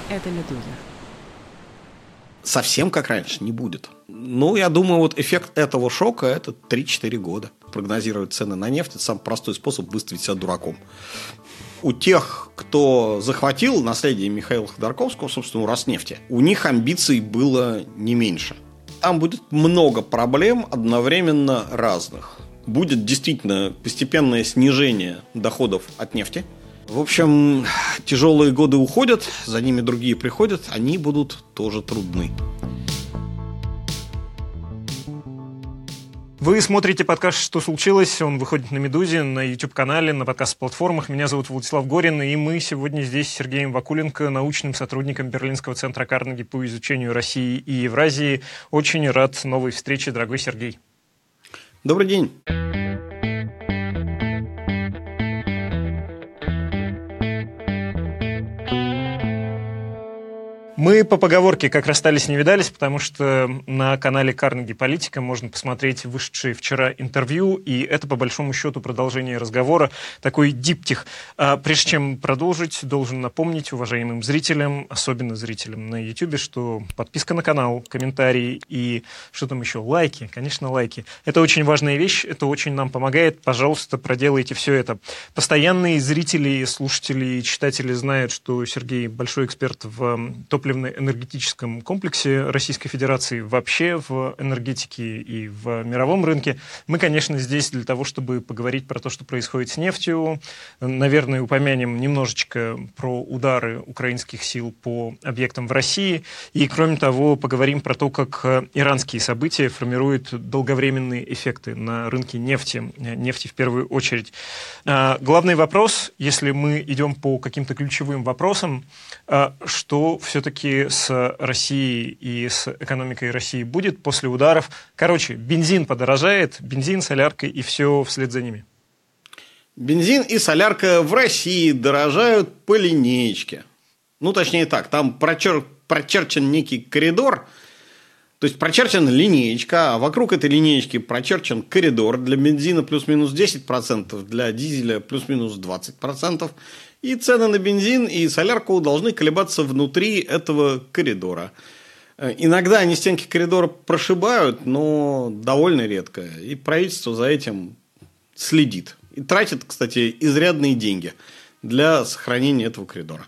Это «Медуза». Совсем как раньше не будет. Ну, я думаю, вот эффект этого шока – это 3-4 года. Прогнозировать цены на нефть – это самый простой способ выставить себя дураком. У тех, кто захватил наследие Михаила Ходорковского, собственно, у Роснефти, у них амбиций было не меньше. Там будет много проблем одновременно разных. Будет действительно постепенное снижение доходов от нефти. В общем, тяжелые годы уходят, за ними другие приходят, они будут тоже трудны. Вы смотрите подкаст «Что случилось?». Он выходит на «Медузе», на YouTube-канале, на подкаст-платформах. Меня зовут Владислав Горин, и мы сегодня здесь с Сергеем Вакуленко, научным сотрудником Берлинского центра Карнеги по изучению России и Евразии. Очень рад новой встрече, дорогой Сергей. Добрый день. Мы по поговорке как расстались, не видались, потому что на канале Карнеги Политика можно посмотреть вышедшее вчера интервью, и это, по большому счету, продолжение разговора, такой диптих. Прежде чем продолжить, должен напомнить уважаемым зрителям, особенно зрителям на YouTube, что подписка на канал, комментарии и что там еще, лайки, конечно, лайки. Это очень важная вещь, это очень нам помогает. Пожалуйста, проделайте все это. Постоянные зрители, слушатели и читатели знают, что Сергей большой эксперт в топливно-энергетическом комплексе Российской Федерации, вообще в энергетике и в мировом рынке. Мы, конечно, здесь для того, чтобы поговорить про то, что происходит с нефтью. Наверное, упомянем немножечко про удары украинских сил по объектам в России. И, кроме того, поговорим про то, как иранские события формируют долговременные эффекты на рынке нефти. Нефти в первую очередь. Главный вопрос, если мы идем по каким-то ключевым вопросам, что все-таки с Россией и с экономикой России будет после ударов. Короче, бензин подорожает, бензин, солярка и все вслед за ними. Бензин и солярка в России дорожают по линеечке. Ну, точнее так, там прочерчен некий коридор, то есть прочерчена линеечка, а вокруг этой линеечки прочерчен коридор. Для бензина плюс-минус 10%, для дизеля плюс-минус 20%. И цены на бензин и солярку должны колебаться внутри этого коридора. Иногда они стенки коридора прошибают, но довольно редко. И правительство за этим следит. И тратит, кстати, изрядные деньги для сохранения этого коридора.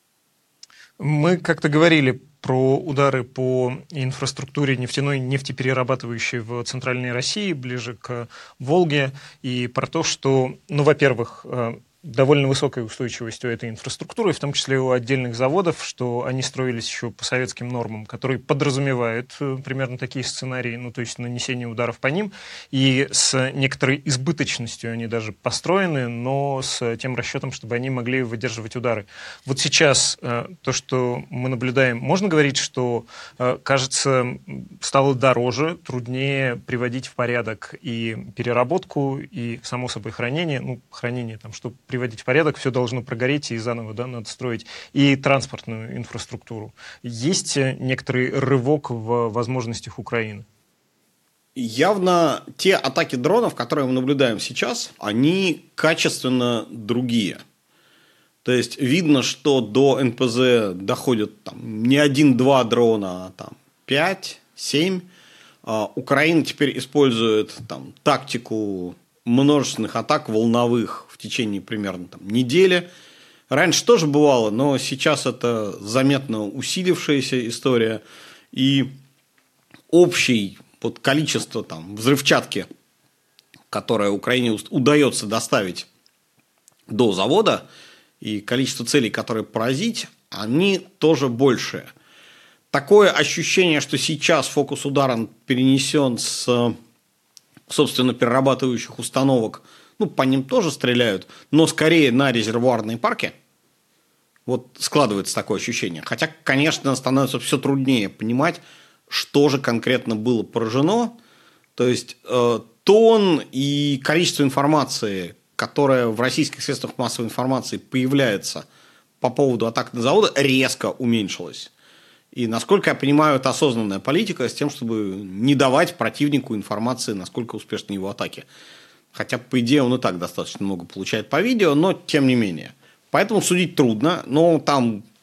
Мы как-то говорили про удары по инфраструктуре нефтяной, нефтеперерабатывающей в Центральной России, ближе к Волге, и про то, что, ну, во-первых, довольно высокая устойчивость у этой инфраструктуры, в том числе у отдельных заводов, что они строились еще по советским нормам, которые подразумевают примерно такие сценарии, ну, то есть нанесение ударов по ним, и с некоторой избыточностью они даже построены, но с тем расчетом, чтобы они могли выдерживать удары. Вот сейчас то, что мы наблюдаем, можно говорить, что, кажется, стало дороже, труднее приводить в порядок и переработку, и, само собой, хранение, ну, хранение там, что приводить в порядок, все должно прогореть и заново, да, надо строить, и транспортную инфраструктуру. Есть некоторый рывок в возможностях Украины? Явно те атаки дронов, которые мы наблюдаем сейчас, они качественно другие. То есть видно, что до НПЗ доходят там, не 1-2 дрона, а там, 5-7. Украина теперь использует там, тактику множественных атак волновых в течение примерно там, недели. Раньше тоже бывало, но сейчас это заметно усилившаяся история. И общее вот, количество там, взрывчатки, которое Украине удается доставить до завода, и количество целей, которые поразить, они тоже большие. Такое ощущение, что сейчас фокус удара перенесен с, собственно, перерабатывающих установок, ну, по ним тоже стреляют, но скорее на резервуарные парки. Вот складывается такое ощущение. Хотя, конечно, становится все труднее понимать, что же конкретно было поражено. То есть, тон и количество информации, которое в российских средствах массовой информации появляется по поводу атак на заводы, резко уменьшилось. И, насколько я понимаю, это осознанная политика с тем, чтобы не давать противнику информации, насколько успешны его атаки. Хотя, по идее, он и так достаточно много получает по видео, но тем не менее. Поэтому судить трудно, но там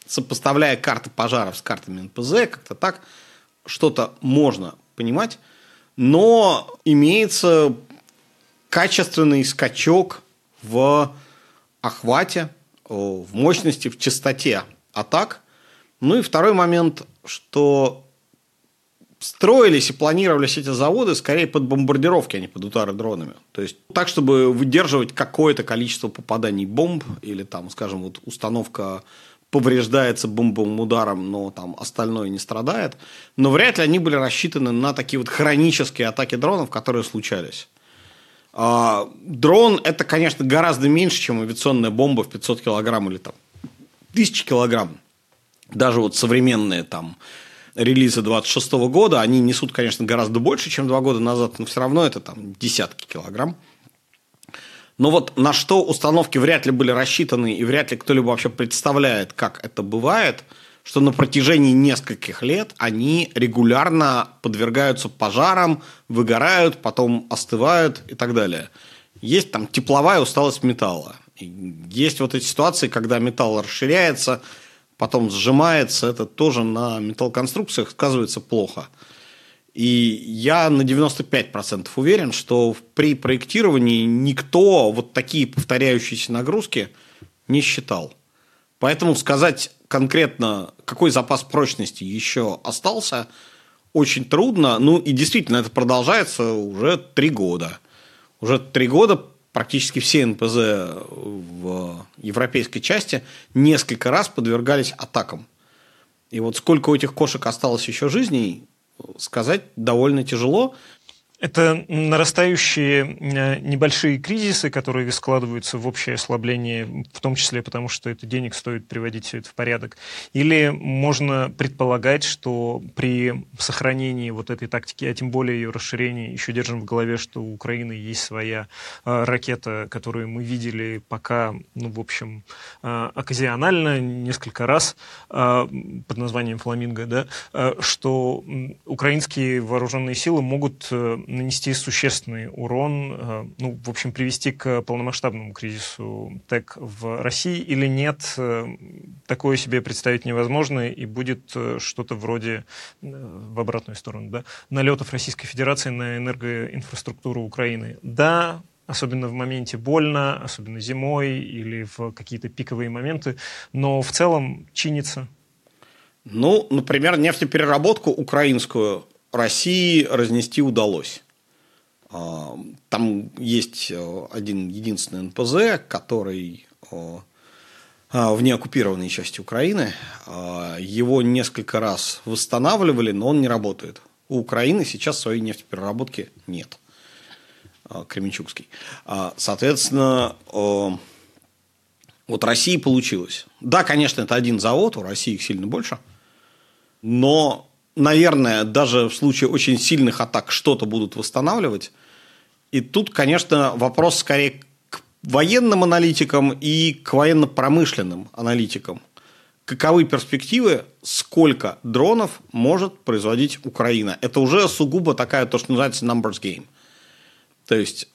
сопоставляя карты пожаров с картами НПЗ, как-то так, что-то можно понимать, но имеется качественный скачок в охвате, в мощности, в частоте атак. Ну и второй момент, что строились и планировались эти заводы скорее под бомбардировки, а не под удары дронами. То есть так, чтобы выдерживать какое-то количество попаданий бомб, или там, скажем, вот установка повреждается бомбовым ударом, но там остальное не страдает. Но вряд ли они были рассчитаны на такие вот хронические атаки дронов, которые случались. Дрон – это, конечно, гораздо меньше, чем авиационная бомба в 500 килограмм или там 1000 килограмм. Даже вот современные там релизы 26 года, они несут, конечно, гораздо больше, чем 2 года назад, но все равно это там десятки килограмм. Но вот на что установки вряд ли были рассчитаны, и вряд ли кто-либо вообще представляет, как это бывает, что на протяжении нескольких лет они регулярно подвергаются пожарам, выгорают, потом остывают и так далее. Есть там тепловая усталость металла. Есть вот эти ситуации, когда металл расширяется, потом сжимается, это тоже на металлоконструкциях сказывается плохо. И я на 95% уверен, что при проектировании никто вот такие повторяющиеся нагрузки не считал. Поэтому сказать конкретно, какой запас прочности еще остался, очень трудно. Ну и действительно, это продолжается уже 3 года. Уже 3 года практически все НПЗ в европейской части несколько раз подвергались атакам. И вот сколько у этих кошек осталось еще жизней, сказать довольно тяжело. Это нарастающие небольшие кризисы, которые складываются в общее ослабление, в том числе потому, что это денег стоит приводить все это в порядок. Или можно предполагать, что при сохранении вот этой тактики, а тем более ее расширении, еще держим в голове, что у Украины есть своя ракета, которую мы видели пока, ну, в общем, оказионально несколько раз под названием «Фламинго», да, что украинские вооруженные силы могут нанести существенный урон, ну, в общем, привести к полномасштабному кризису ТЭК в России или нет, такое себе представить невозможно, и будет что-то вроде, в обратную сторону, да, налетов Российской Федерации на энергоинфраструктуру Украины. Да, особенно в моменте больно, особенно зимой или в какие-то пиковые моменты, но в целом чинится. Ну, например, нефтепереработку украинскую России разнести удалось. Там есть один единственный НПЗ, который в неоккупированной части Украины. Его несколько раз восстанавливали, но он не работает. У Украины сейчас своей нефтепереработки нет. Кременчугский. Соответственно, вот России получилось. Да, конечно, это один завод, у России их сильно больше. Но, наверное, даже в случае очень сильных атак что-то будут восстанавливать. И тут, конечно, вопрос скорее к военным аналитикам и к военно-промышленным аналитикам. Каковы перспективы, сколько дронов может производить Украина? Это уже сугубо такая, то, что называется numbers game. То есть,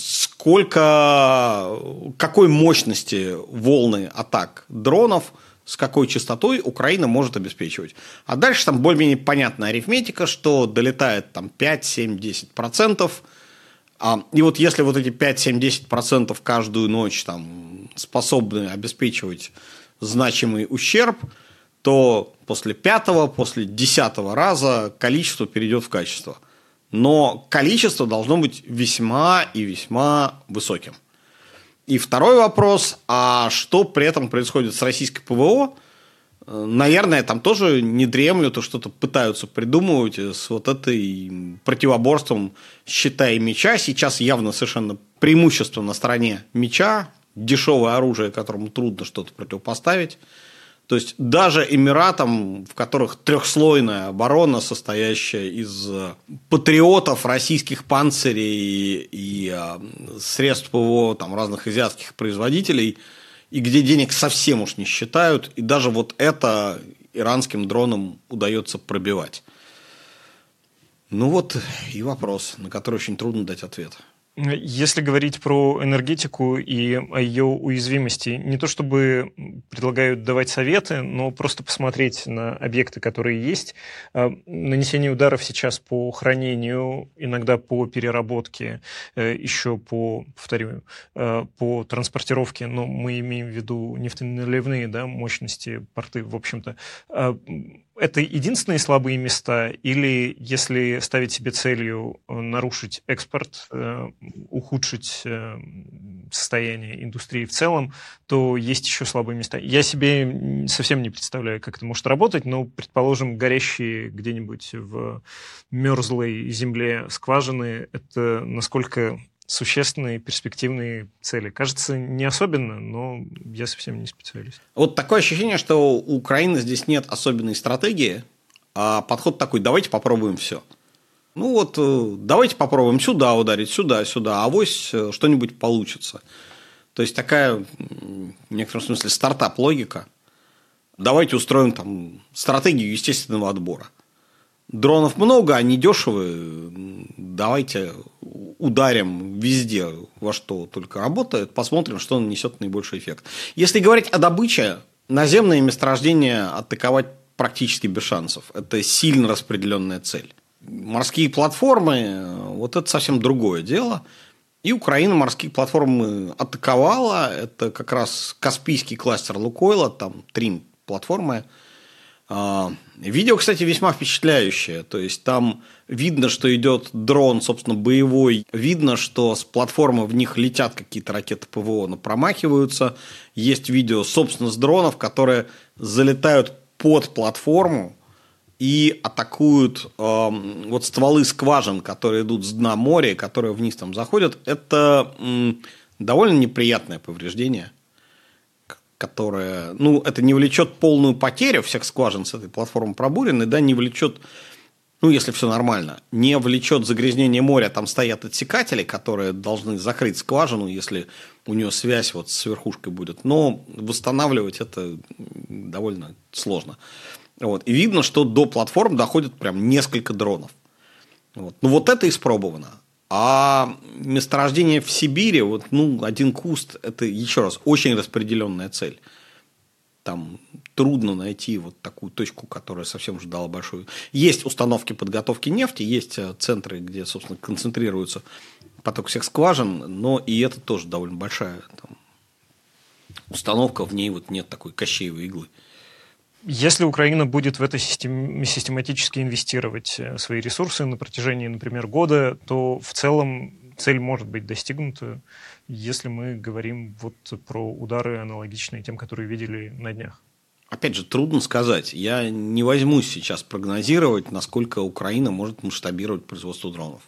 какой мощности волны атак дронов, с какой частотой Украина может обеспечивать. А дальше там более-менее понятная арифметика, что долетает там 5, 7, 10%. И вот если вот эти 5, 7, 10% каждую ночь там способны обеспечивать значимый ущерб, то после 5-го, после 10-го раза количество перейдет в качество. Но количество должно быть весьма и весьма высоким. И второй вопрос, а что при этом происходит с российской ПВО? Наверное, там тоже не дремлют и что-то пытаются придумывать с вот этой противоборством щита и меча. Сейчас явно совершенно преимущество на стороне меча, дешевое оружие, которому трудно что-то противопоставить. То есть даже Эмиратам, в которых трехслойная оборона, состоящая из патриотов, российских панцирей и средств ПВО там, разных азиатских производителей, и где денег совсем уж не считают, и даже вот это иранским дронам удается пробивать. Ну вот и вопрос, на который очень трудно дать ответ. Если говорить про энергетику и о ее уязвимости, не то чтобы предлагают давать советы, но просто посмотреть на объекты, которые есть. Нанесение ударов сейчас по хранению, иногда по переработке, еще повторю, по транспортировке, но мы имеем в виду нефтеналивные, да, мощности, порты, в общем-то. Это единственные слабые места? Или если ставить себе целью нарушить экспорт, ухудшить состояние индустрии в целом, то есть еще слабые места? Я себе совсем не представляю, как это может работать, но, предположим, горящие где-нибудь в мерзлой земле скважины, это насколько существенные перспективные цели? Кажется, не особенно, но я совсем не специалист. Вот такое ощущение, что у Украины здесь нет особенной стратегии, а подход такой: давайте попробуем все. Ну вот, давайте попробуем сюда ударить, сюда, авось что-нибудь получится. То есть такая, в некотором смысле, стартап-логика. Давайте устроим там стратегию естественного отбора. Дронов много, они дешевые. Давайте ударим везде, во что только работает, посмотрим, что нанесет наибольший эффект. Если говорить о добыче, наземные месторождения атаковать практически без шансов. Это сильно распределенная цель. Морские платформы, вот это совсем другое дело. И Украина морские платформы атаковала. Это как раз Каспийский кластер Лукойла, там 3 платформы. Видео, кстати, весьма впечатляющее. То есть там видно, что идет дрон, собственно, боевой. Видно, что с платформы в них летят какие-то ракеты ПВО, но промахиваются. Есть видео, собственно, с дронов, которые залетают под платформу и атакуют вот стволы скважин, которые идут с дна моря, которые вниз там заходят. Это довольно неприятное повреждение, которое, ну, это не влечет полную потерю всех скважин с этой платформы пробурены, да, не влечет, ну, если все нормально, не влечет загрязнение моря, там стоят отсекатели, которые должны закрыть скважину, если у нее связь вот с верхушкой будет, но восстанавливать это довольно сложно. Вот. И видно, что до платформ доходит прям несколько дронов. Вот. Ну, вот это испробовано. А месторождение в Сибири, вот, ну, один куст, это, еще раз, очень распределенная цель. Там трудно найти вот такую точку, которая совсем уже дала большую. Есть установки подготовки нефти, есть центры, где, собственно, концентрируется поток всех скважин, но и это тоже довольно большая там установка, в ней вот нет такой Кощеевой иглы. Если Украина будет в это систематически инвестировать свои ресурсы на протяжении, например, года, то в целом цель может быть достигнута, если мы говорим вот про удары, аналогичные тем, которые видели на днях. Опять же, трудно сказать. Я не возьмусь сейчас прогнозировать, насколько Украина может масштабировать производство дронов.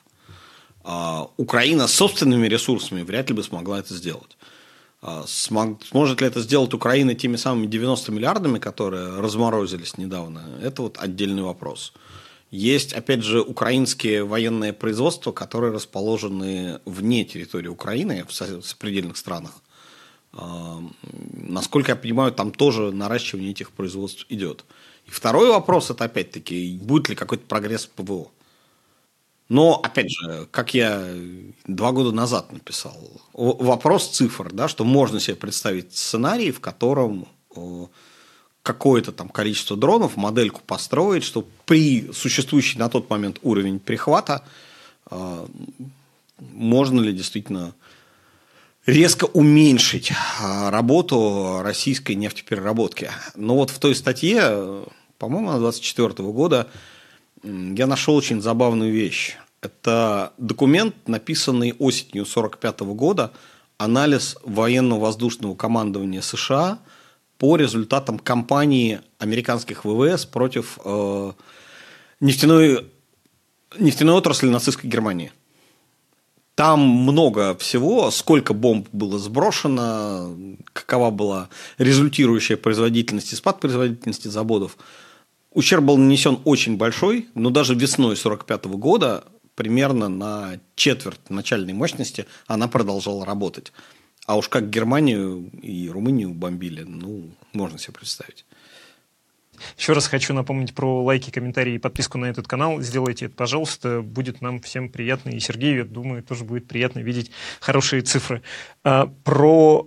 Украина с собственными ресурсами вряд ли бы смогла это сделать. Сможет ли это сделать Украина теми самыми 90 миллиардами, которые разморозились недавно, это вот отдельный вопрос. Есть, опять же, украинские военные производства, которые расположены вне территории Украины, в сопредельных странах. Насколько я понимаю, там тоже наращивание этих производств идет. И второй вопрос, это опять-таки, будет ли какой-то прогресс в ПВО. Но, опять же, как я 2 года назад написал, вопрос цифр, да, что можно себе представить сценарий, в котором какое-то там количество дронов, модельку построить, что при существующий на тот момент уровень перехвата можно ли действительно резко уменьшить работу российской нефтепереработки. Но вот в той статье, по-моему, 2024 года, я нашел очень забавную вещь. Это документ, написанный осенью 1945 года, анализ военно-воздушного командования США по результатам кампании американских ВВС против нефтяной отрасли нацистской Германии. Там много всего, сколько бомб было сброшено, какова была результирующая производительность и спад производительности заводов. Ущерб был нанесен очень большой, но даже весной 1945 года примерно на четверть начальной мощности она продолжала работать. А уж как Германию и Румынию бомбили, ну, можно себе представить. Еще раз хочу напомнить про лайки, комментарии и подписку на этот канал. Сделайте это, пожалуйста. Будет нам всем приятно. И Сергею, я думаю, тоже будет приятно видеть хорошие цифры. Про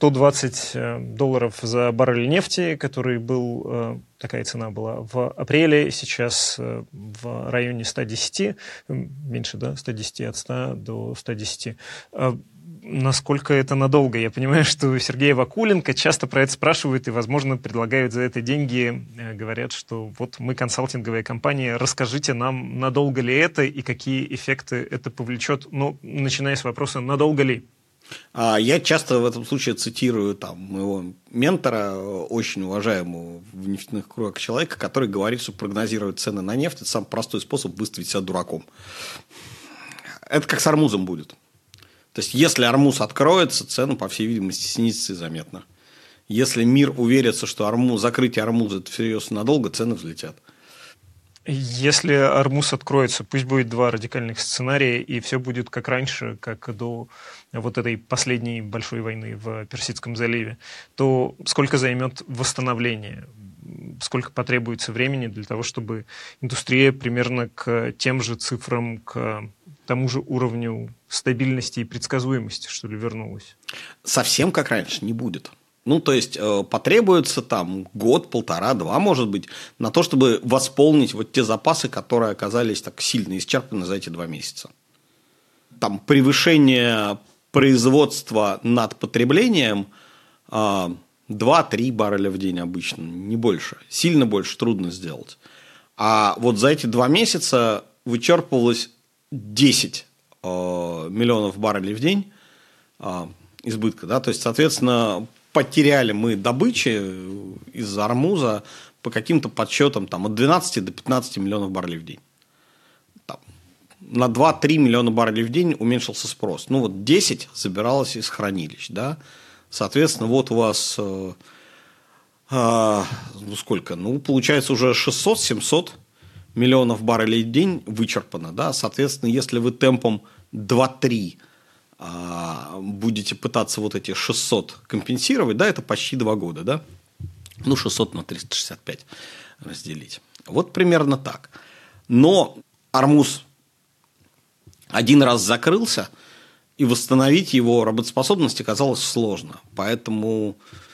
$120 за баррель нефти, который был, такая цена была в апреле, сейчас в районе 110, меньше, да, 110, от 100 до 110. Насколько это надолго? Я понимаю, что Сергей Вакуленко часто про это спрашивают и, возможно, предлагают за это деньги. Говорят, что вот мы консалтинговая компания, расскажите нам, надолго ли это и какие эффекты это повлечет. Ну, начиная с вопроса, надолго ли? Я часто в этом случае цитирую там моего ментора, очень уважаемого в нефтяных кругах человека, который говорит, что прогнозировать цены на нефть – это самый простой способ выставить себя дураком. Это как с Ормузом будет. То есть, если Ормуз откроется, цены, по всей видимости, снизятся заметно. Если мир уверится, что закрытие Ормуза – это всерьез и надолго, цены взлетят. Если Ормуз откроется, пусть будет два радикальных сценария, и все будет как раньше, как до вот этой последней большой войны в Персидском заливе, то сколько займет восстановление? Сколько потребуется времени для того, чтобы индустрия примерно к тем же цифрам, к тому же уровню стабильности и предсказуемости, что ли, вернулась? Совсем как раньше не будет. Ну, то есть, потребуется там год, полтора, два, может быть, на то, чтобы восполнить вот те запасы, которые оказались так сильно исчерпаны за эти 2 месяца. Там превышение производства над потреблением 2-3 барреля в день обычно, не больше. Сильно больше трудно сделать. А вот за эти 2 месяца вычерпывалось 10 миллионов баррелей в день избытка. Да? То есть, соответственно, потеряли мы добычи из Ормуза по каким-то подсчетам там, от 12 до 15 миллионов баррелей в день. Там, на 2-3 миллиона баррелей в день уменьшился спрос. Ну, вот 10 забиралось из хранилищ. Да? Соответственно, вот у вас сколько? Ну, получается, уже 600-700 миллионов баррелей в день вычерпано. Да? Соответственно, если вы темпом 2-3 будете пытаться вот эти 600 компенсировать, да, это почти 2 года, да? Ну, 600 на 365 разделить. Вот примерно так. Но Ормуз один раз закрылся, и восстановить его работоспособность оказалось сложно. Поэтому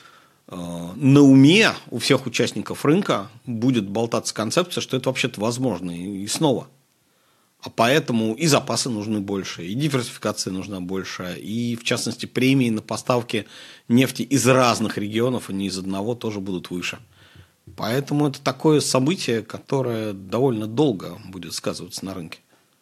на уме у всех участников рынка будет болтаться концепция, что это вообще-то возможно. И снова. А поэтому и запасы нужны больше, и диверсификация нужна больше, и, в частности, премии на поставки нефти из разных регионов, а не из одного, тоже будут выше. Поэтому это такое событие, которое довольно долго будет сказываться на рынке.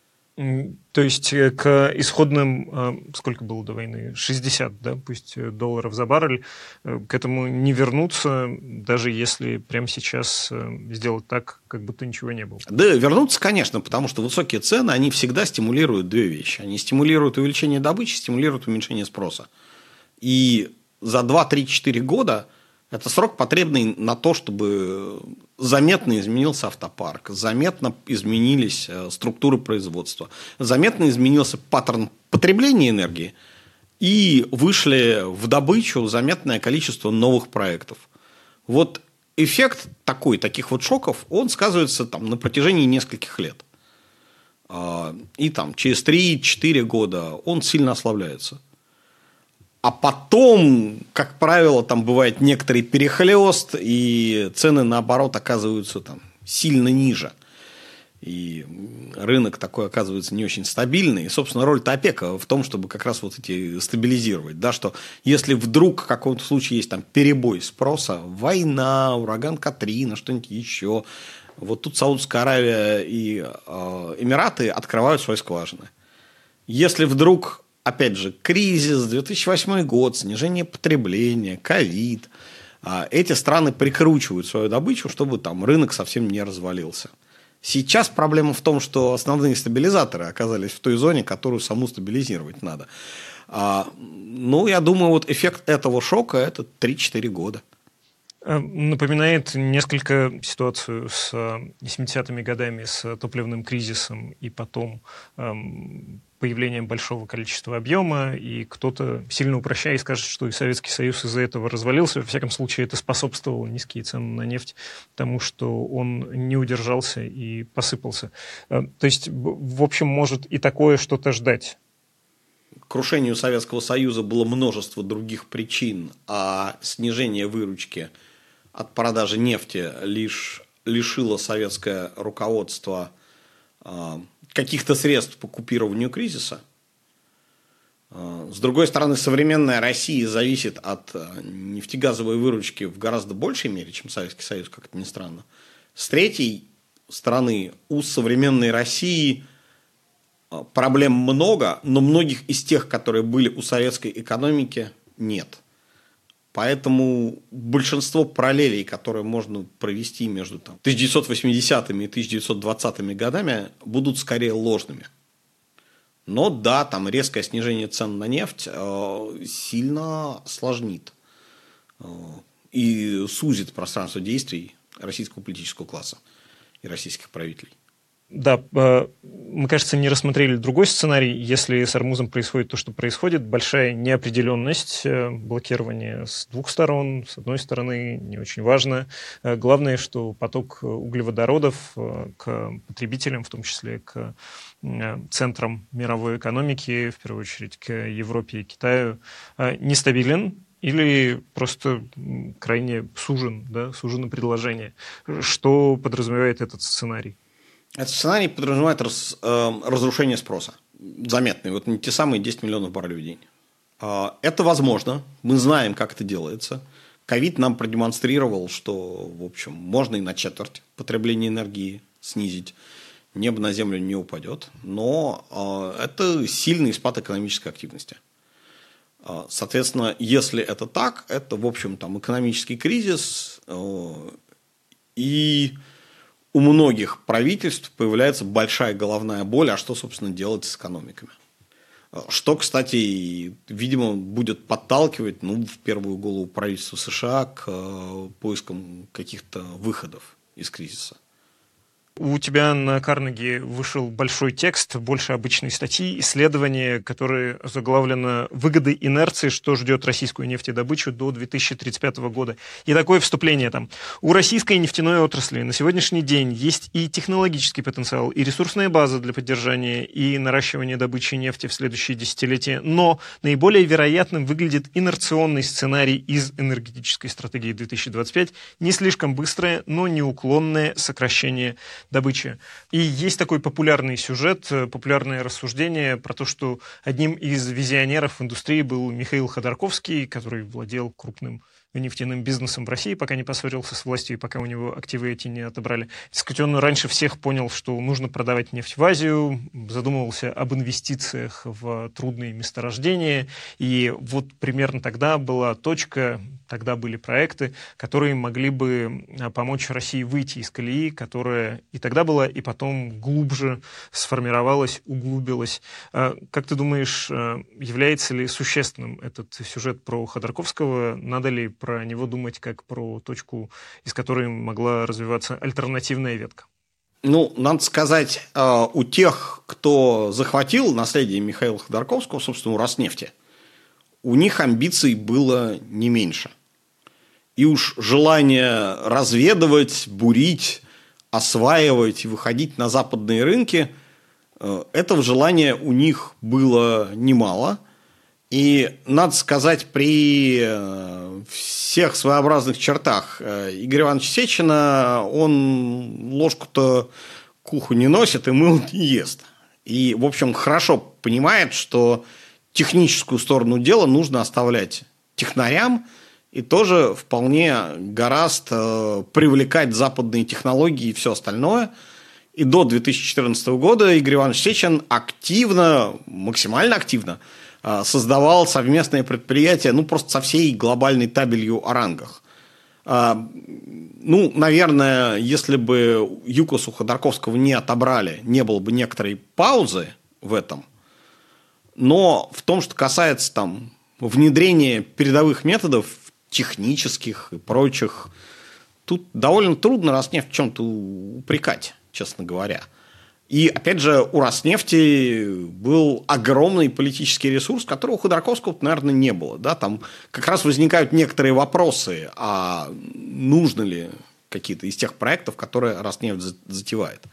То есть к исходным, сколько было до войны, 60, да, пусть долларов за баррель, к этому не вернуться, даже если прямо сейчас сделать так, как будто ничего не было. Да, вернуться, конечно, потому что высокие цены, они всегда стимулируют 2 вещи. Они стимулируют увеличение добычи, стимулируют уменьшение спроса. И за 2-3-4 года это срок, потребный на то, чтобы заметно изменился автопарк, заметно изменились структуры производства, заметно изменился паттерн потребления энергии, и вышли в добычу заметное количество новых проектов. Вот эффект таких вот шоков, он сказывается там, на протяжении нескольких лет. И там, через 3-4 года он сильно ослабляется. А потом, как правило, там бывает некоторый перехлёст, и цены, наоборот, оказываются там сильно ниже. И рынок такой оказывается не очень стабильный. И, собственно, роль-то ОПЕКа в том, чтобы как раз вот эти стабилизировать. Да, что если вдруг в каком-то случае есть там перебой спроса, война, ураган Катрина, что-нибудь еще, вот тут Саудовская Аравия и Эмираты открывают свои скважины. Если вдруг, опять же, кризис, 2008 год, снижение потребления, ковид, эти страны прикручивают свою добычу, чтобы там рынок совсем не развалился. Сейчас проблема в том, что основные стабилизаторы оказались в той зоне, которую саму стабилизировать надо. Ну, я думаю, вот эффект этого шока – это 3-4 года. Напоминает несколько ситуацию с 70-ми годами, с топливным кризисом и потом появлением большого количества объема, и кто-то, сильно упрощая, скажет, что и Советский Союз из-за этого развалился. Во всяком случае, это способствовало низкие цены на нефть тому, что он не удержался и посыпался. То есть, в общем, может и такое что-то ждать. К крушению Советского Союза было множество других причин, а снижение выручки от продажи нефти лишь лишило советское руководство каких-то средств по купированию кризиса. С другой стороны, современная Россия зависит от нефтегазовой выручки в гораздо большей мере, чем Советский Союз, как это ни странно. С третьей стороны, у современной России проблем много, но многих из тех, которые были у советской экономики, нет. Поэтому большинство параллелей, которые можно провести между 1980-ми и 1920-ми годами, будут скорее ложными. Но да, там резкое снижение цен на нефть сильно осложнит и сузит пространство действий российского политического класса и российских правителей. Да, мы, кажется, не рассмотрели другой сценарий. Если с Ормузом происходит то, что происходит, большая неопределенность, блокирование с двух сторон. С одной стороны, не очень важно. Главное, что поток углеводородов к потребителям, в том числе к центрам мировой экономики, в первую очередь к Европе и Китаю, нестабилен или просто крайне сужен, да, сужено предложение. Что подразумевает этот сценарий? Этот сценарий подразумевает разрушение спроса. Заметный. Вот те самые 10 миллионов баррелей в день. Это возможно. Мы знаем, как это делается. Ковид нам продемонстрировал, что, в общем, можно и на четверть потребление энергии снизить. Небо на землю не упадет. Но это сильный спад экономической активности. Соответственно, если это так, это, в общем, там экономический кризис и у многих правительств появляется большая головная боль, а что, собственно, делать с экономиками. Что, кстати, видимо, будет подталкивать, в первую голову правительство США к поискам каких-то выходов из кризиса. У тебя на Карнеги вышел большой текст, больше обычной статьи, исследование, которое заглавлено «Выгоды инерции. Что ждет российскую нефтедобычу до 2035 года». И такое вступление там. У российской нефтяной отрасли на сегодняшний день есть и технологический потенциал, и ресурсная база для поддержания и наращивания добычи нефти в следующие десятилетия, но наиболее вероятным выглядит инерционный сценарий из энергетической стратегии 2025, не слишком быстрое, но неуклонное сокращение добычи. И есть такой популярный сюжет, популярное рассуждение про то, что одним из визионеров в индустрии был Михаил Ходорковский, который владел крупным нефтяным бизнесом в России, пока не поссорился с властью и пока у него активы эти не отобрали. Так сказать, он раньше всех понял, что нужно продавать нефть в Азию, задумывался об инвестициях в трудные месторождения, и вот примерно тогда была точка, тогда были проекты, которые могли бы помочь России выйти из колеи, которая и тогда была, и потом глубже сформировалась, углубилась. Как ты думаешь, является ли существенным этот сюжет про Ходорковского? Надо ли про него думать как про точку, из которой могла развиваться альтернативная ветка? Надо сказать, у тех, кто захватил наследие Михаила Ходорковского, собственно, у Роснефти, у них амбиций было не меньше. И уж желание разведывать, бурить, осваивать и выходить на западные рынки, этого желания у них было немало. И, надо сказать, при всех своеобразных чертах Игоря Ивановича Сечина он ложку-то к уху не носит и мыл не ест. И, в общем, хорошо понимает, что техническую сторону дела нужно оставлять технарям, и тоже вполне гораст привлекать западные технологии и все остальное. И до 2014 года Игорь Иванович Сечин активно, максимально активно создавал совместное предприятие, просто со всей глобальной табелью о рангах. Наверное, если бы ЮКОС у Ходорковского не отобрали, не было бы некоторой паузы в этом. Но в том, что касается внедрения передовых методов, технических и прочих, тут довольно трудно Роснефть в чем-то упрекать, честно говоря. И, опять же, у Роснефти был огромный политический ресурс, которого у Ходорковского, наверное, не было. Да? Там как раз возникают некоторые вопросы, а нужны ли какие-то из тех проектов, которые Роснефть затевает.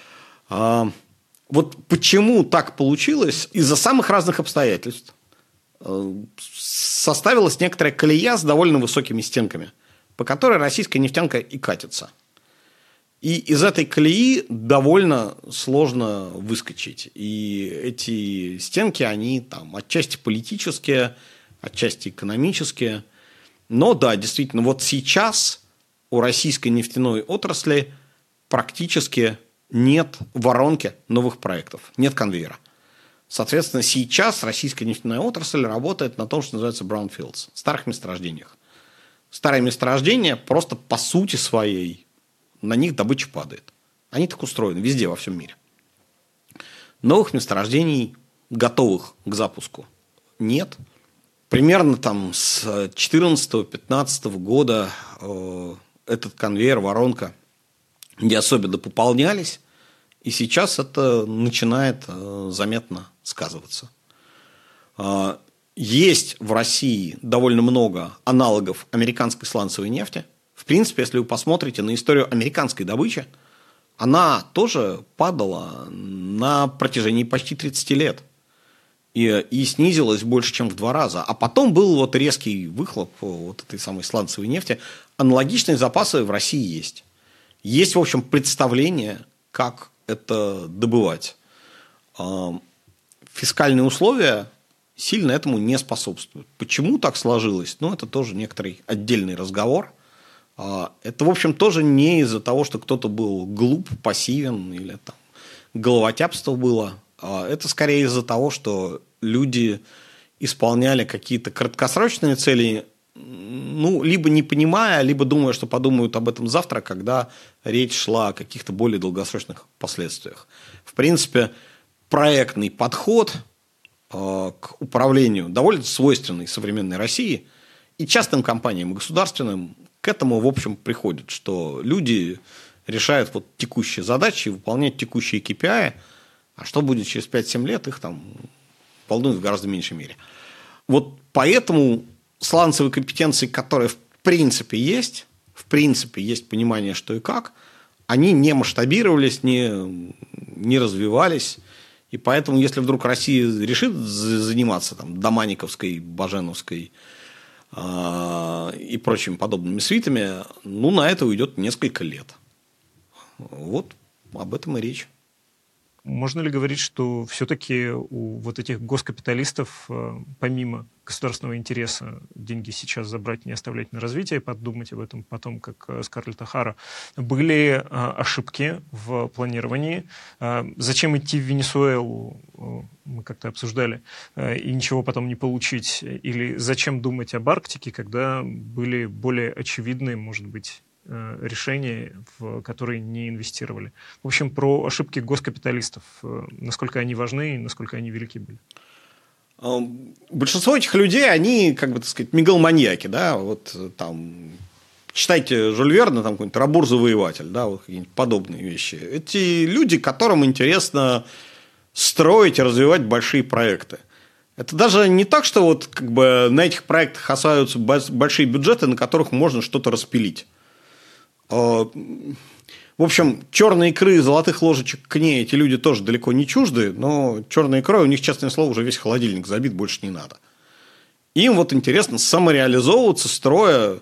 Вот почему так получилось? Из-за самых разных обстоятельств составилась некоторая колея с довольно высокими стенками, по которой российская нефтянка и катится. И из этой колеи довольно сложно выскочить. И эти стенки, они там отчасти политические, отчасти экономические. Но да, действительно, вот сейчас у российской нефтяной отрасли практически нет воронки новых проектов, нет конвейера. Соответственно, сейчас российская нефтяная отрасль работает на том, что называется brownfields, старых месторождениях. Старые месторождения просто по сути своей на них добыча падает. Они так устроены везде, во всем мире. Новых месторождений, готовых к запуску, нет. Примерно там с 2014-2015 года этот конвейер, воронка не особенно пополнялись. И сейчас это начинает заметно сказываться. Есть в России довольно много аналогов американской сланцевой нефти. В принципе, если вы посмотрите на историю американской добычи, она тоже падала на протяжении почти 30 лет. И снизилась больше, чем в 2 раза. А потом был вот резкий выхлоп вот этой самой сланцевой нефти. Аналогичные запасы в России есть. Есть, в общем, представление, как это добывать. Фискальные условия сильно этому не способствуют. Почему так сложилось? Ну, это тоже некоторый отдельный разговор. Это, в общем, тоже не из-за того, что кто-то был глуп, пассивен или там головотяпство было. Это скорее из-за того, что люди исполняли какие-то краткосрочные цели, ну, либо не понимая, либо думая, что подумают об этом завтра, когда речь шла о каких-то более долгосрочных последствиях. В принципе, проектный подход к управлению довольно свойственный современной России, и частным компаниям, и государственным к этому, в общем, приходит, что люди решают вот текущие задачи, выполняют текущие KPI, а что будет через 5-7 лет, их там волнует в гораздо меньшей мере. Вот поэтому сланцевые компетенции, которые в принципе есть понимание, что и как, они не масштабировались, не развивались. И поэтому, если вдруг Россия решит заниматься там Доманиковской, Баженовской и прочими подобными свитами, ну, на это уйдет несколько лет. Вот об этом и речь. Можно ли говорить, что все-таки у вот этих госкапиталистов, помимо государственного интереса, деньги сейчас забрать, не оставлять на развитие, подумать об этом потом, как Скарлетт О'Хара, были ошибки в планировании? Зачем идти в Венесуэлу, мы как-то обсуждали, и ничего потом не получить? Или зачем думать об Арктике, когда были более очевидные, может быть, решения, в которые не инвестировали? В общем, про ошибки госкапиталистов. Насколько они важны и насколько они велики были? Большинство этих людей, они, как бы, так сказать, мегаломаньяки, да, вот там, читайте Жюль Верна, там какой-нибудь «Рабур-завоеватель», да, вот какие-нибудь подобные вещи. Эти люди, которым интересно строить и развивать большие проекты. Это даже не так, что вот как бы на этих проектах осваиваются большие бюджеты, на которых можно что-то распилить. В общем, черной икры, золотых ложечек к ней эти люди тоже далеко не чужды, но черной икрой у них, честное слово, уже весь холодильник забит, больше не надо. Им вот интересно самореализовываться, строя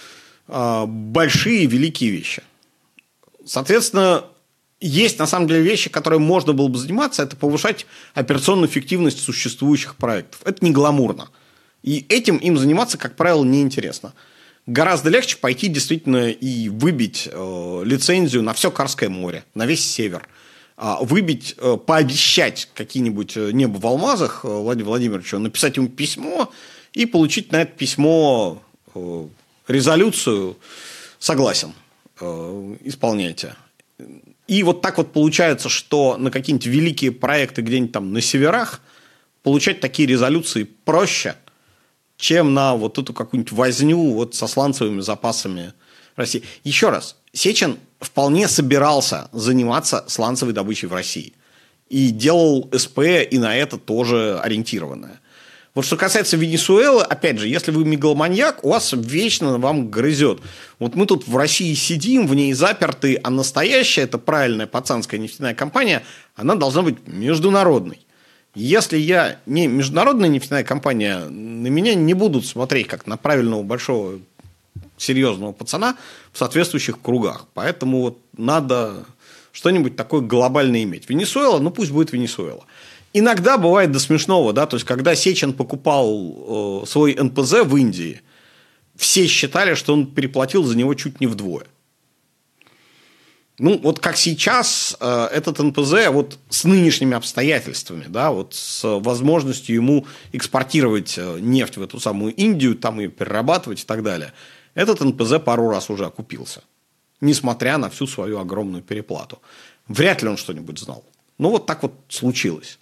большие, великие вещи. Соответственно, есть на самом деле вещи, которые можно было бы заниматься, это повышать операционную эффективность существующих проектов. Это не гламурно. И этим им заниматься, как правило, неинтересно. Гораздо легче пойти действительно и выбить лицензию на все Карское море, на весь север. Выбить, пообещать какие-нибудь небо в алмазах Владимиру Владимировичу, написать ему письмо и получить на это письмо резолюцию «Согласен, исполняйте». И вот так вот получается, что на какие-нибудь великие проекты где-нибудь там на северах получать такие резолюции проще, чем на вот эту какую-нибудь возню вот со сланцевыми запасами России. Еще раз, Сечин вполне собирался заниматься сланцевой добычей в России. И делал СП и на это тоже ориентированное. Вот что касается Венесуэлы, опять же, если вы мегаломаньяк, у вас вечно вам грызет. Вот мы тут в России сидим, в ней заперты, а настоящая, это правильная пацанская нефтяная компания, она должна быть международной. Если я не международная нефтяная компания, на меня не будут смотреть как на правильного большого серьезного пацана в соответствующих кругах. Поэтому вот надо что-нибудь такое глобальное иметь. Венесуэла, ну пусть будет Венесуэла. Иногда бывает до смешного, да, то есть когда Сечин покупал свой НПЗ в Индии, все считали, что он переплатил за него чуть не вдвое. Ну, вот как сейчас этот НПЗ вот с нынешними обстоятельствами, да, вот с возможностью ему экспортировать нефть в эту самую Индию, там ее перерабатывать и так далее, этот НПЗ пару раз уже окупился, несмотря на всю свою огромную переплату. Вряд ли он что-нибудь знал. Ну, вот так вот случилось.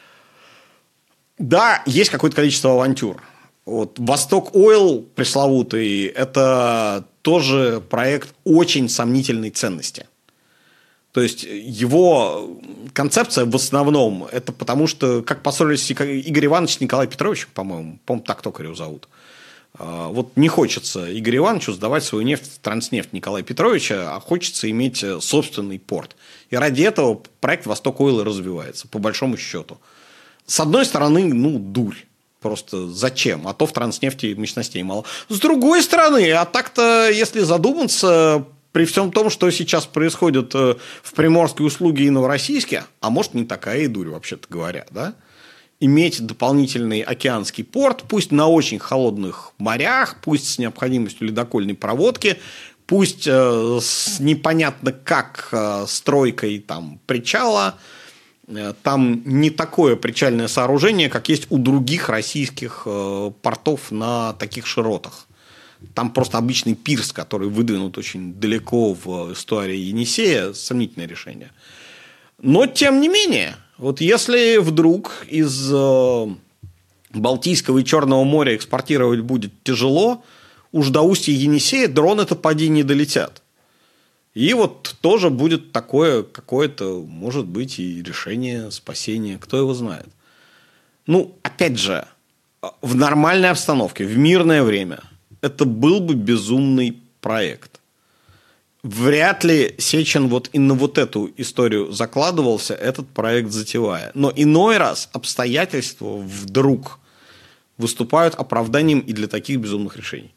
Да, есть какое-то количество авантюр. Вот Восток Ойл пресловутый – это тоже проект очень сомнительной ценности. То есть его концепция в основном это потому, что как поссорились Игорь Иванович с Николаем Петровичем, по-моему, так токарев зовут. Вот не хочется Игорю Ивановичу сдавать свою нефть в Транснефть Николая Петровича, а хочется иметь собственный порт. И ради этого проект Восток Ойл развивается, по большому счету. С одной стороны, ну, дурь. Просто зачем? А то в Транснефти мощностей мало. С другой стороны, а так-то, если задуматься, при всем том, что сейчас происходит в Приморской услуге и Новороссийске, а может, не такая и дурь, вообще-то говоря, да? Иметь дополнительный океанский порт, пусть на очень холодных морях, пусть с необходимостью ледокольной проводки, пусть с непонятно как стройкой там причала. Там не такое причальное сооружение, как есть у других российских портов на таких широтах. Там просто обычный пирс, который выдвинут очень далеко в эстуарии Енисея. Сомнительное решение. Но, тем не менее, вот если вдруг из Балтийского и Черного моря экспортировать будет тяжело, уж до устья Енисея дроны-то поди не долетят. И вот тоже будет такое какое-то, может быть, и решение, спасение, кто его знает. Ну, опять же, в нормальной обстановке, в мирное время, это был бы безумный проект. Вряд ли Сечин вот и на вот эту историю закладывался, этот проект затевая. Но иной раз обстоятельства вдруг выступают оправданием и для таких безумных решений.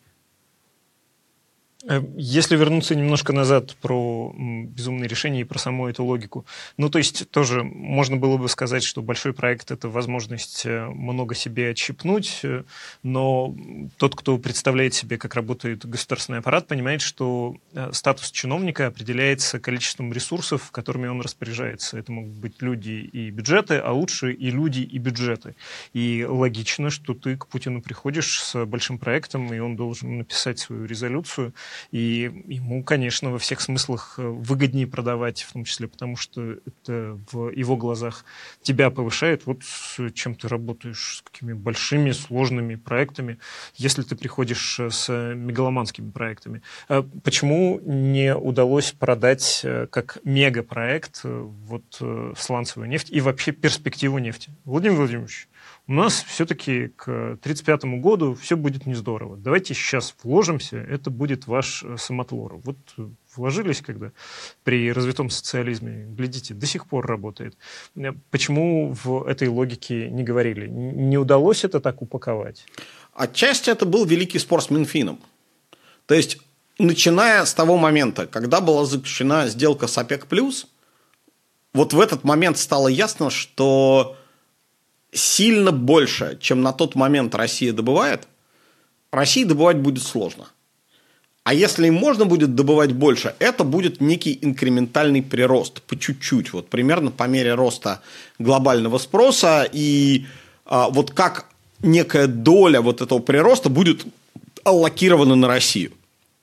Если вернуться немножко назад про безумные решения и про саму эту логику, ну, то есть тоже можно было бы сказать, что большой проект – это возможность много себе отщипнуть, но тот, кто представляет себе, как работает государственный аппарат, понимает, что статус чиновника определяется количеством ресурсов, которыми он распоряжается. Это могут быть люди и бюджеты, а лучше и люди, и бюджеты. И логично, что ты к Путину приходишь с большим проектом, и он должен написать свою резолюцию, и ему, конечно, во всех смыслах выгоднее продавать, в том числе потому, что это в его глазах тебя повышает. Вот с чем ты работаешь, с какими большими, сложными проектами, если ты приходишь с мегаломанскими проектами. Почему не удалось продать как мегапроект вот сланцевую нефть и вообще перспективу нефти? Владимир Владимирович, у нас все-таки к 1935 году все будет не здорово. Давайте сейчас вложимся, это будет ваш самотлор. Вот вложились когда при развитом социализме, глядите, до сих пор работает. Почему в этой логике не говорили? Не удалось это так упаковать? Отчасти это был великий спор с Минфином. То есть, начиная с того момента, когда была заключена сделка с ОПЕК+, вот в этот момент стало ясно, что сильно больше, чем на тот момент Россия добывает, России добывать будет сложно. А если им можно будет добывать больше, это будет некий инкрементальный прирост, по чуть-чуть, вот примерно по мере роста глобального спроса, и вот как некая доля вот этого прироста будет аллокирована на Россию.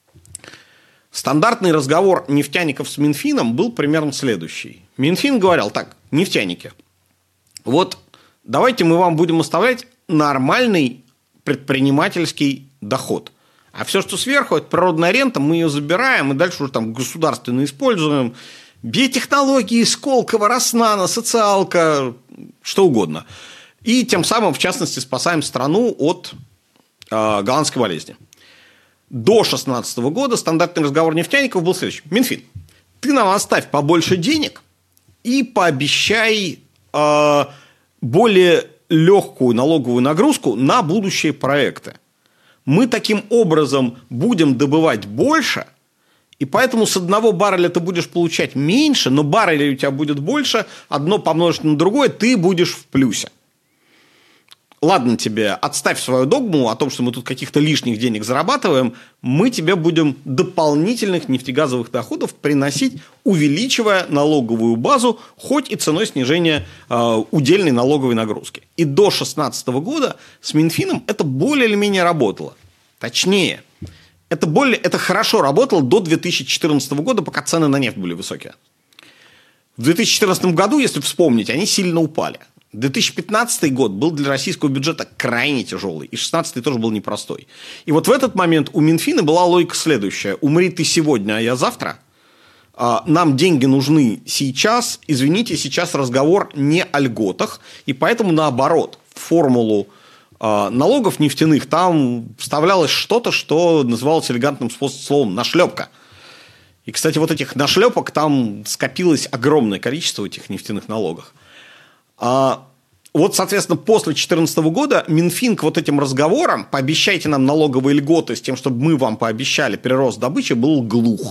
Стандартный разговор нефтяников с Минфином был примерно следующий. Минфин говорил: так, нефтяники, вот давайте мы вам будем оставлять нормальный предпринимательский доход. А все, что сверху, это природная рента, мы ее забираем и дальше уже там государственно используем. Биотехнологии, Сколково, Роснано, социалка, что угодно. И тем самым, в частности, спасаем страну от голландской болезни. До 2016 года стандартный разговор нефтяников был следующий. Минфин, ты нам оставь побольше денег и пообещай более легкую налоговую нагрузку на будущие проекты. Мы таким образом будем добывать больше, и поэтому с одного барреля ты будешь получать меньше, но баррелей у тебя будет больше, одно помножить на другое, ты будешь в плюсе. Ладно тебе, отставь свою догму о том, что мы тут каких-то лишних денег зарабатываем, мы тебе будем дополнительных нефтегазовых доходов приносить, увеличивая налоговую базу, хоть и ценой снижения удельной налоговой нагрузки. И до 2016 года с Минфином это более или менее работало. Точнее, это хорошо работало до 2014 года, пока цены на нефть были высокие. В 2014 году, если вспомнить, они сильно упали. 2015 год был для российского бюджета крайне тяжелый, и 2016 тоже был непростой. И вот в этот момент у Минфина была логика следующая. Умри ты сегодня, а я завтра. Нам деньги нужны сейчас. Извините, сейчас разговор не о льготах. И поэтому наоборот, в формулу налогов нефтяных там вставлялось что-то, что называлось элегантным словом нашлепка. И, кстати, вот этих нашлепок там скопилось огромное количество этих нефтяных налогов. Вот, соответственно, после 2014 года Минфин к вот этим разговорам «пообещайте нам налоговые льготы с тем, чтобы мы вам пообещали прирост добычи» был глух.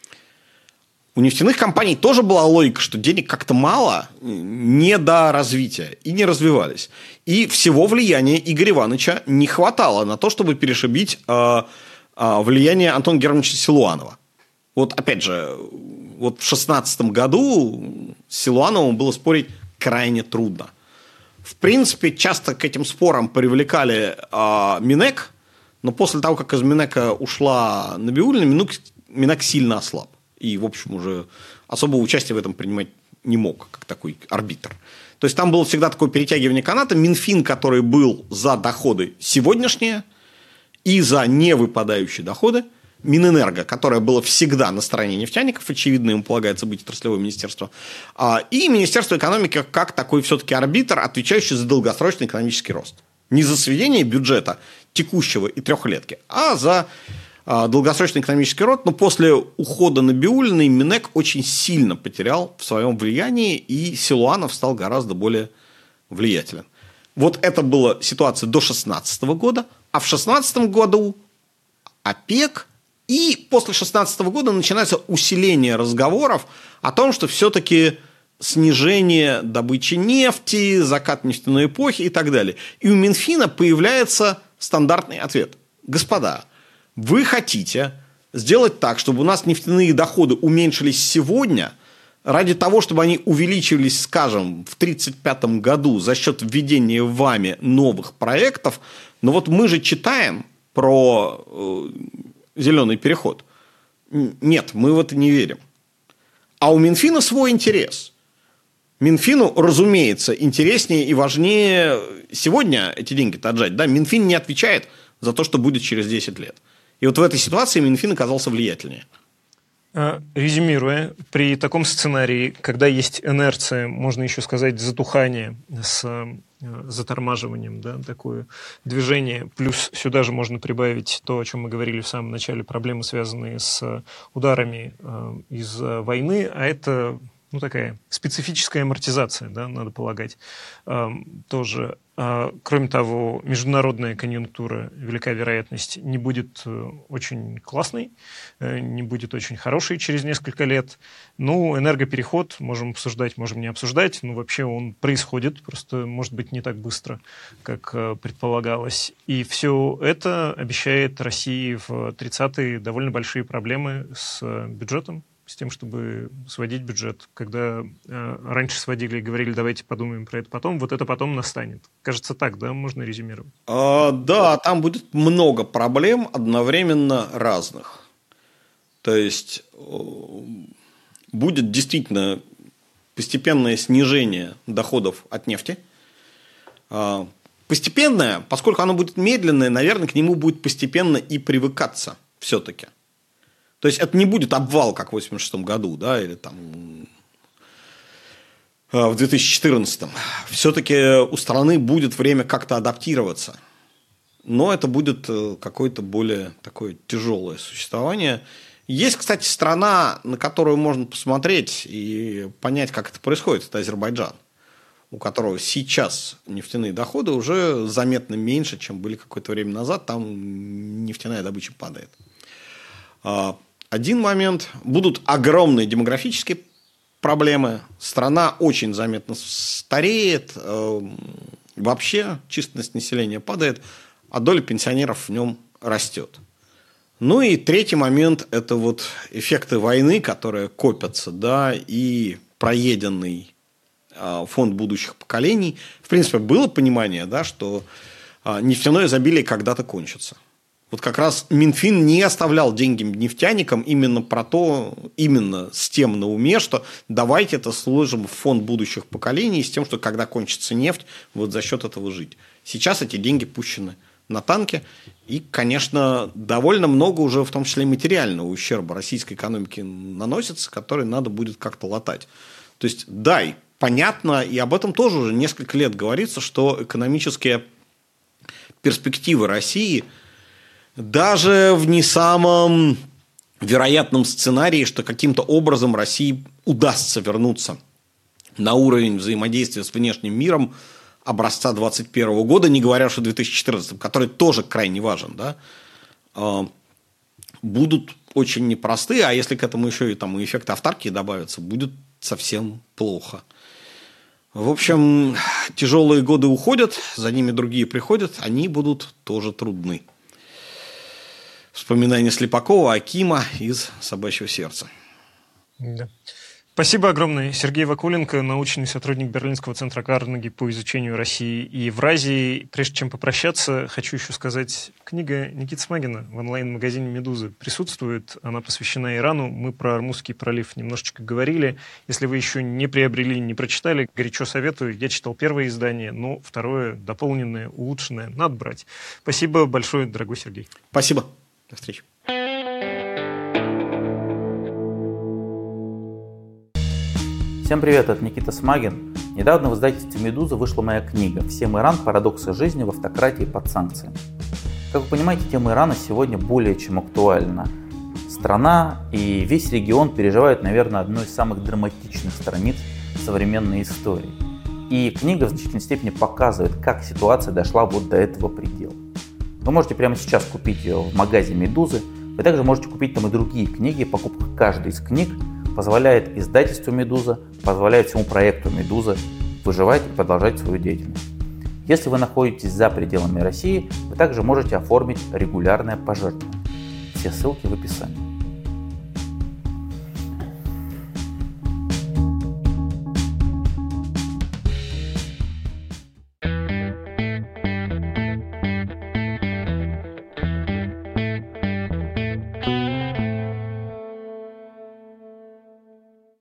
У нефтяных компаний тоже была логика, что денег как-то мало, не до развития, и не развивались. И всего влияния Игоря Ивановича не хватало на то, чтобы перешибить влияние Антона Германовича Силуанова. Вот опять же, вот в 2016 году с Силуановым было спорить крайне трудно. В принципе, часто к этим спорам привлекали Минэк, но после того, как из Минэка ушла Набиуллина, Минэк сильно ослаб. И, в общем, уже особого участия в этом принимать не мог, как такой арбитр. То есть, там было всегда такое перетягивание каната. Минфин, который был за доходы сегодняшние и за невыпадающие доходы. Минэнерго, которое было всегда на стороне нефтяников, очевидно, ему полагается быть отраслевое министерство. И Министерство экономики как такой все-таки арбитр, отвечающий за долгосрочный экономический рост. Не за сведение бюджета текущего и трехлетки, а за долгосрочный экономический рост. Но после ухода Набиуллиной Минэк очень сильно потерял в своем влиянии, и Силуанов стал гораздо более влиятелен. Вот это была ситуация до 2016 года, а в 2016 году ОПЕК, и после 2016 года начинается усиление разговоров о том, что все-таки снижение добычи нефти, закат нефтяной эпохи и так далее. И у Минфина появляется стандартный ответ. Господа, вы хотите сделать так, чтобы у нас нефтяные доходы уменьшились сегодня, ради того, чтобы они увеличивались, скажем, в 1935 году за счет введения вами новых проектов. Но вот мы же читаем про зеленый переход. Нет, мы в это не верим. А у Минфина свой интерес. Минфину, разумеется, интереснее и важнее сегодня эти деньги-то отжать. Да? Минфин не отвечает за то, что будет через 10 лет. И вот в этой ситуации Минфин оказался влиятельнее. Резюмируя, при таком сценарии, когда есть инерция, можно еще сказать затухание с затормаживанием, да, такое движение, плюс сюда же можно прибавить то, о чем мы говорили в самом начале, проблемы, связанные с ударами из войны, а это такая специфическая амортизация, да, надо полагать, тоже. Кроме того, международная конъюнктура, велика вероятность, не будет очень классной, не будет очень хорошей через несколько лет. Энергопереход можем обсуждать, можем не обсуждать, но вообще он происходит, просто может быть не так быстро, как предполагалось. И все это обещает России в 30-е довольно большие проблемы с бюджетом, с тем, чтобы сводить бюджет. Когда раньше сводили и говорили, давайте подумаем про это потом, вот это потом настанет. Кажется, так, да, можно резюмировать? Да, там будет много проблем одновременно разных. То есть, будет действительно постепенное снижение доходов от нефти. постепенное, поскольку оно будет медленное, наверное, к нему будет постепенно и привыкаться все-таки. То есть, это не будет обвал, как в 1986 году, да, или там в 2014. Все-таки у страны будет время как-то адаптироваться. Но это будет какое-то более такое тяжелое существование. Есть, кстати, страна, на которую можно посмотреть и понять, как это происходит. Это Азербайджан, у которого сейчас нефтяные доходы уже заметно меньше, чем были какое-то время назад. Там нефтяная добыча падает. Один момент. Будут огромные демографические проблемы. Страна очень заметно стареет. Вообще численность населения падает, а доля пенсионеров в нем растет. Ну и третий момент – это вот эффекты войны, которые копятся, да, и проеденный фонд будущих поколений. В принципе, было понимание, да, что нефтяное изобилие когда-то кончится. Вот как раз Минфин не оставлял деньги нефтяникам именно с тем на уме, что давайте это сложим в фонд будущих поколений, с тем, что когда кончится нефть, вот за счет этого жить. Сейчас эти деньги пущены на танки, и, конечно, довольно много уже, в том числе и материального ущерба российской экономике наносится, который надо будет как-то латать. То есть, да, и понятно, и об этом тоже уже несколько лет говорится, что экономические перспективы России даже в не самом вероятном сценарии, что каким-то образом России удастся вернуться на уровень взаимодействия с внешним миром образца 2021 года, не говоря уж о 2014, который тоже крайне важен, да, будут очень непростые, а если к этому еще и там эффект автаркии добавится, будет совсем плохо. В общем, тяжелые годы уходят, за ними другие приходят, они будут тоже трудны. Вспоминание Слепакова, Акима из «Собачьего сердца». Да. Спасибо огромное. Сергей Вакуленко, научный сотрудник Берлинского центра Карнеги по изучению России и Евразии. Прежде чем попрощаться, хочу еще сказать, книга Никиты Смагина в онлайн-магазине «Медузы» присутствует. Она посвящена Ирану. Мы про Ормузский пролив немножечко говорили. Если вы еще не приобрели, не прочитали, горячо советую. Я читал первое издание, но второе, дополненное, улучшенное, надо брать. Спасибо большое, дорогой Сергей. Спасибо. До встречи. Всем привет, это Никита Смагин. Недавно в издательстве «Медуза» вышла моя книга «Всем Иран. Парадоксы жизни в автократии под санкциями». Как вы понимаете, тема Ирана сегодня более чем актуальна. Страна и весь регион переживают, наверное, одну из самых драматичных страниц современной истории. И книга в значительной степени показывает, как ситуация дошла вот до этого предела. Вы можете прямо сейчас купить ее в магазине «Медузы». Вы также можете купить там и другие книги. Покупка каждой из книг позволяет издательству «Медуза», позволяет всему проекту «Медуза» выживать и продолжать свою деятельность. Если вы находитесь за пределами России, вы также можете оформить регулярное пожертвование. Все ссылки в описании.